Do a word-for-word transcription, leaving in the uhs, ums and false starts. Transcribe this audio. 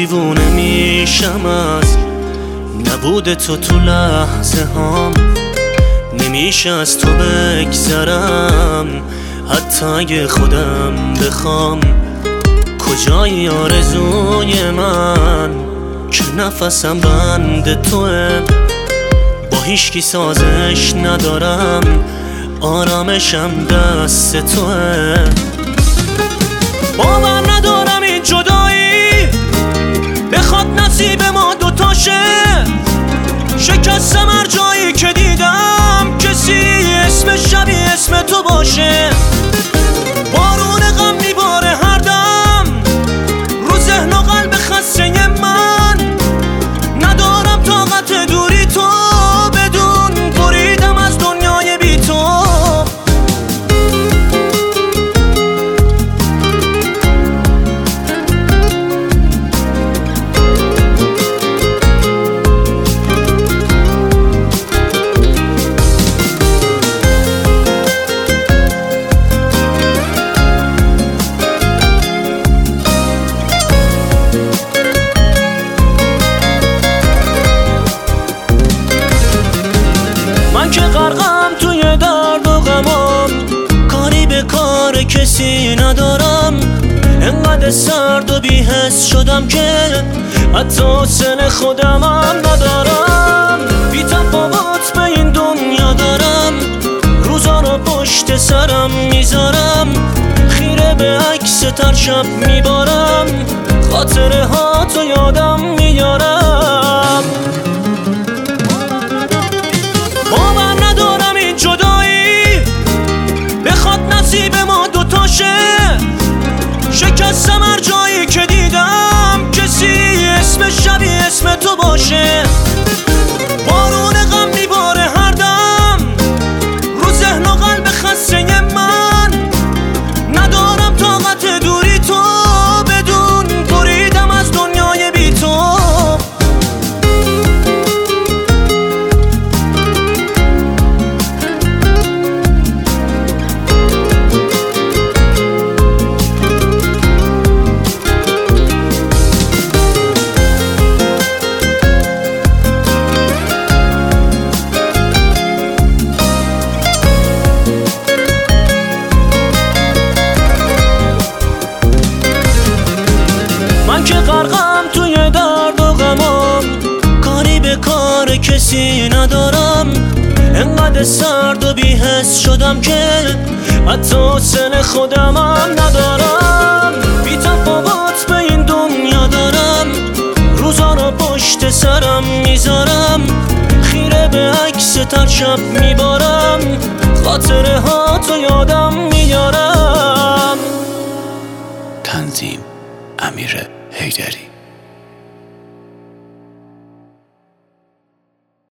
دیوونه میشم از نبود تو تو لحظه هام. نمیشه از تو بگذرم حتی اگه خودم بخوام. کجای آرزوی من که نفسم بند توه، با هیچکی سازش ندارم، آرامشم دست توه. باور ندارم این جدایی بخواد نصیب ما دوتاشه. شکستم هر جایی که دیدم کسی اسم شبیه اسم تو باشه. بارون غم میباره هر دم رو ذهن و قلب خسته من. ندارم طاقت دوری تو بدون بریدم از دنیای بی تو. من که غرقم توی درد و غمام، کاری به کار کسی ندارم. انقدر سرد و بی‌حس شدم که حتی حوصله خودمم ندارم. بی تفاوت به این دنیا دارم، روزا رو پشت سرم میذارم. خیره به عکس تر شب میبارم، خاطره ها تو یادم میارم. باور ندارم این جدایی بخواد نصیب ما دوتاشه. شکستم هر جایی که دیدم کسی اسم شبیه اسم تو باشه. بارون غم میباره هر دم رو ذهن و قلب خسته من. ندارم طاقت دوری تو بدون بریدم از دنیای بی تو. من که غرقم توی درد و غمام، کاری به کار کسی ندارم. انقدر سرد و بی‌حس شدم که حتی حوصله خودمم ندارم. بی تفاوت به این دنیا دارم، روزا رو پشت سرم میذارم. خیره به عکس تر شب میبارم، خاطره ها تو یادم میارم. تنظیم امیر حیدری.